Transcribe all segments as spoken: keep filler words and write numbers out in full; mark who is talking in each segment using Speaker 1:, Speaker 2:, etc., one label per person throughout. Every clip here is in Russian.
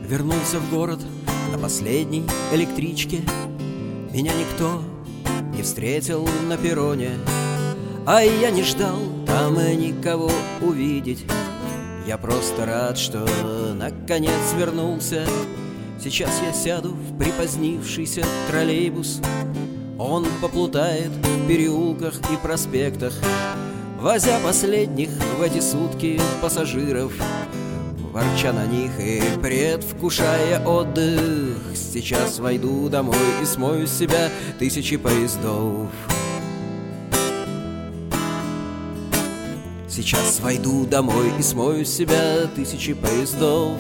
Speaker 1: Вернулся в город на последней электричке. Меня никто не встретил на перроне, а я не ждал там никого увидеть. Я просто рад, что наконец вернулся. Сейчас я сяду в припозднившийся троллейбус. Он поплутает в переулках и проспектах, возя последних в эти сутки пассажиров, ворча на них и предвкушая отдых. Сейчас войду домой и смою с себя тысячи поездов. Сейчас войду домой и смою с себя тысячи поездов.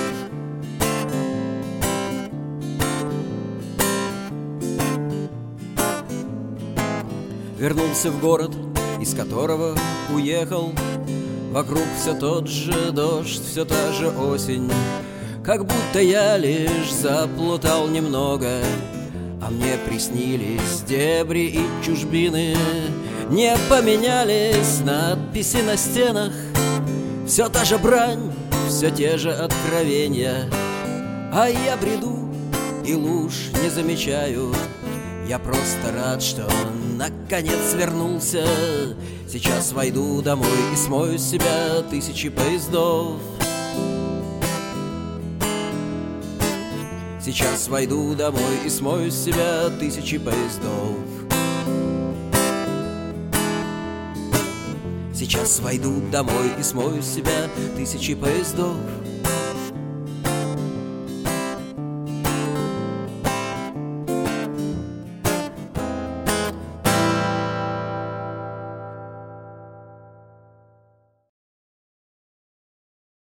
Speaker 1: Вернулся в город, из которого уехал. Вокруг все тот же дождь, все та же осень. Как будто я лишь заплутал немного, а мне приснились дебри и чужбины. Не поменялись надписи на стенах, все та же брань, все те же откровения. А я бреду и луж не замечаю. Я просто рад, что наконец вернулся. Сейчас войду домой и смою с себя тысячи поездов. Сейчас войду домой и смою с себя тысячи поездов. Сейчас войду домой и смою с себя тысячи поездов.